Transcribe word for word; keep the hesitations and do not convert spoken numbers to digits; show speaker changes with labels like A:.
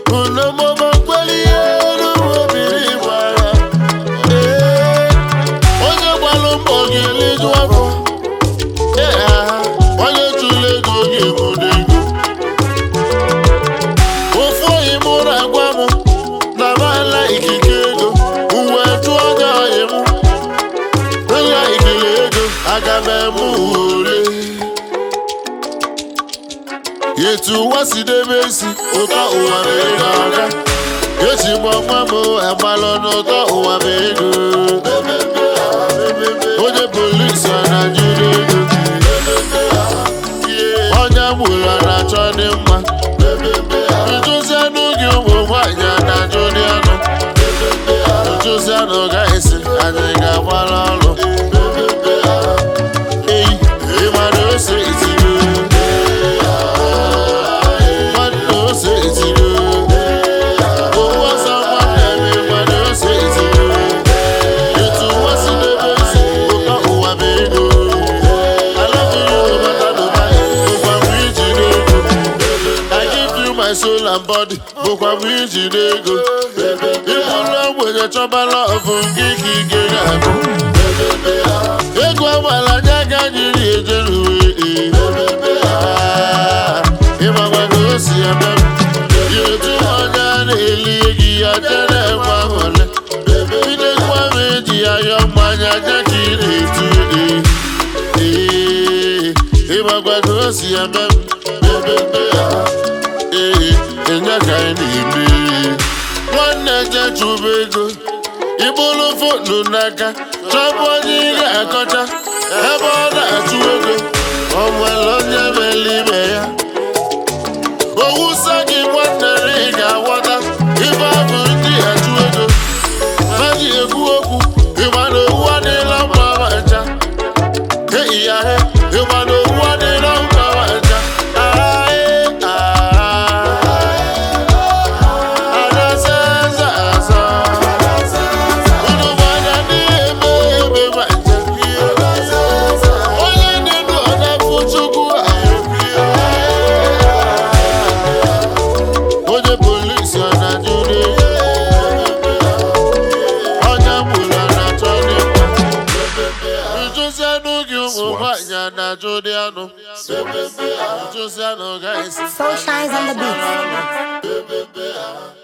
A: Una mama kweli elu obiri bara. Eh, onye gbalụ mbọ ga-eleju afọ. Eh, onye tụle ego ga-ebudo ego. Ofu oyi mụ na-agwa mụ na mala ikike ego. Uwe tụọ onye oyi mụ. Onye ikele ego aga m eme ule. Yetu ụwa si debe isi ụtọ ụwa bụ ego aga. Echi m ọnwa m agbalụ n'ụtọ ụwa bụ ego. Onye polisi ọ na-ajụrụ ego. Onye gburu ọ na-achọ dị mma. Ntụzi anụ gị ụmụ nwaanyị a na-ajụ dị anụ. Ntụzi anụ ga-esi anyị ga-agbara ọrụ. Eyi, ịma na ose itiri. My soul and body, bụkwa m iji n'ego. Ịbụrụ ogbenye chọbala ọfụ nke ka ike ga-abụ. Ego agbala anya ga jiri ejeruwe. Ịmakwa ka o si eme m. Yetu onye a na-eli gị ya jere enwe ahụle. Bidekwa m eji ya yọọ mmanya anya ka ị na-etu. Ịmakwa ka o si eme m. Enye ka anyị na-eme nwanne je chụba ego ịbụrụ foonu n'aka chọbụ onye ị ga-akọcha ebe ọ na-achụ ego o nwere onye mere ibe ya owusa gị nwanne ị ga-aghọta ibe abụ ndị achụ ego ha ji ekwu okwu ịma na owu adịla mma macha eyi ya he ịma na owu adịla mma macha.
B: Soul Shines on the beat.